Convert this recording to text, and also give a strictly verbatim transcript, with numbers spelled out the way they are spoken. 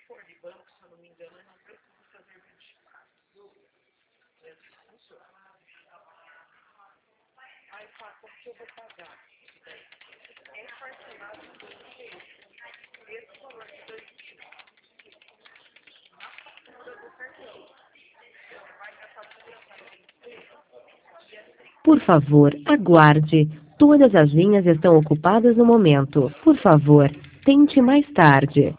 for de banco, se eu não me engano, eu não preciso fazer verificado. Funciona. Aí fala, como que eu vou pagar? É parcelado em dois vezes. Esse valor de dois mil, na fatura do cartão. Você vai na fatura para Por favor, aguarde. Todas as linhas estão ocupadas no momento. Por favor, tente mais tarde.